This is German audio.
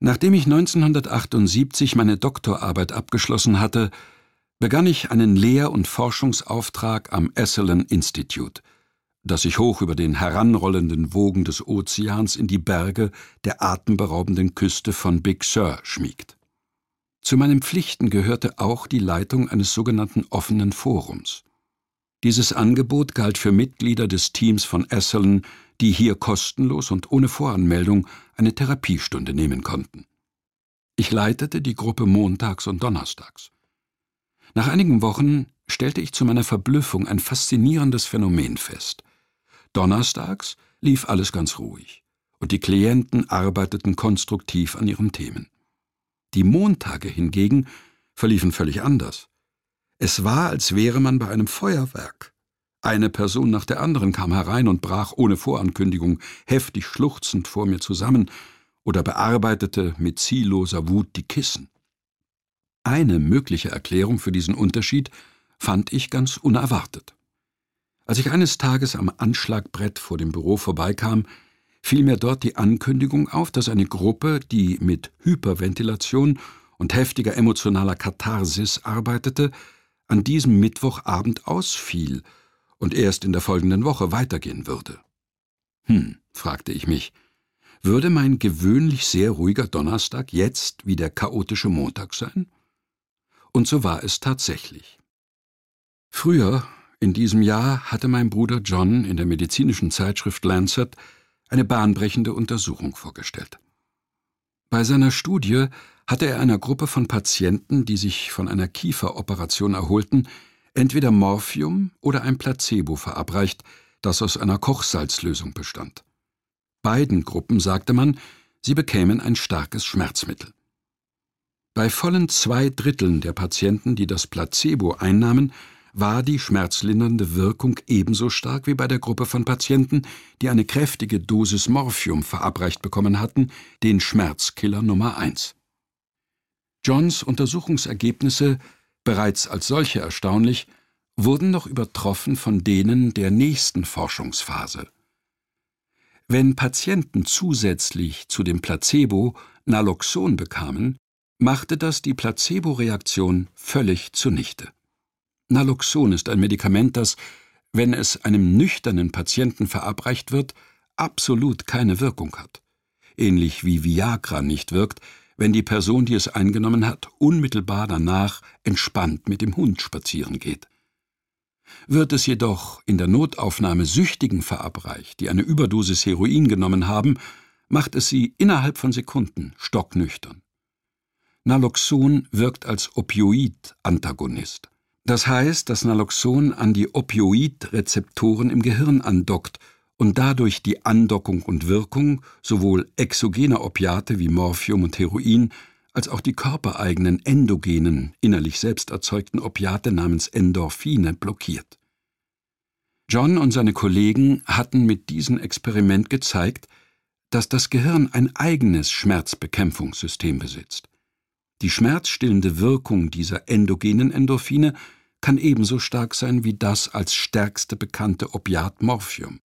Nachdem ich 1978 meine Doktorarbeit abgeschlossen hatte, begann ich einen Lehr- und Forschungsauftrag am Esalen Institute, das sich hoch über den heranrollenden Wogen des Ozeans in die Berge der atemberaubenden Küste von Big Sur schmiegt. Zu meinen Pflichten gehörte auch die Leitung eines sogenannten offenen Forums. Dieses Angebot galt für Mitglieder des Teams von Esalen, die hier kostenlos und ohne Voranmeldung eine Therapiestunde nehmen konnten. Ich leitete die Gruppe montags und donnerstags. Nach einigen Wochen stellte ich zu meiner Verblüffung ein faszinierendes Phänomen fest. Donnerstags lief alles ganz ruhig und die Klienten arbeiteten konstruktiv an ihren Themen. Die Montage hingegen verliefen völlig anders. Es war, als wäre man bei einem Feuerwerk. Eine Person nach der anderen kam herein und brach ohne Vorankündigung heftig schluchzend vor mir zusammen oder bearbeitete mit zielloser Wut die Kissen. Eine mögliche Erklärung für diesen Unterschied fand ich ganz unerwartet. Als ich eines Tages am Anschlagbrett vor dem Büro vorbeikam, fiel mir dort die Ankündigung auf, dass eine Gruppe, die mit Hyperventilation und heftiger emotionaler Katharsis arbeitete, an diesem Mittwochabend ausfiel und erst in der folgenden Woche weitergehen würde. Fragte ich mich, würde mein gewöhnlich sehr ruhiger Donnerstag jetzt wie der chaotische Montag sein? Und so war es tatsächlich. Früher, in diesem Jahr, hatte mein Bruder John in der medizinischen Zeitschrift Lancet eine bahnbrechende Untersuchung vorgestellt. Bei seiner Studie hatte er einer Gruppe von Patienten, die sich von einer Kieferoperation erholten, entweder Morphium oder ein Placebo verabreicht, das aus einer Kochsalzlösung bestand. Beiden Gruppen sagte man, sie bekämen ein starkes Schmerzmittel. Bei vollen 2/3 der Patienten, die das Placebo einnahmen, war die schmerzlindernde Wirkung ebenso stark wie bei der Gruppe von Patienten, die eine kräftige Dosis Morphium verabreicht bekommen hatten, den Schmerzkiller Nummer 1. Johns Untersuchungsergebnisse, bereits als solche erstaunlich, wurden noch übertroffen von denen der nächsten Forschungsphase. Wenn Patienten zusätzlich zu dem Placebo Naloxon bekamen, machte das die Placebo-Reaktion völlig zunichte. Naloxon ist ein Medikament, das, wenn es einem nüchternen Patienten verabreicht wird, absolut keine Wirkung hat. Ähnlich wie Viagra nicht wirkt, wenn die Person, die es eingenommen hat, unmittelbar danach entspannt mit dem Hund spazieren geht. Wird es jedoch in der Notaufnahme Süchtigen verabreicht, die eine Überdosis Heroin genommen haben, macht es sie innerhalb von Sekunden stocknüchtern. Naloxon wirkt als Opioid-Antagonist. Das heißt, dass Naloxon an die Opioid-Rezeptoren im Gehirn andockt und dadurch die Andockung und Wirkung sowohl exogener Opiate wie Morphium und Heroin als auch die körpereigenen endogenen, innerlich selbst erzeugten Opiate namens Endorphine blockiert. John und seine Kollegen hatten mit diesem Experiment gezeigt, dass das Gehirn ein eigenes Schmerzbekämpfungssystem besitzt. Die schmerzstillende Wirkung dieser endogenen Endorphine kann ebenso stark sein wie das als stärkste bekannte Opiat Morphium.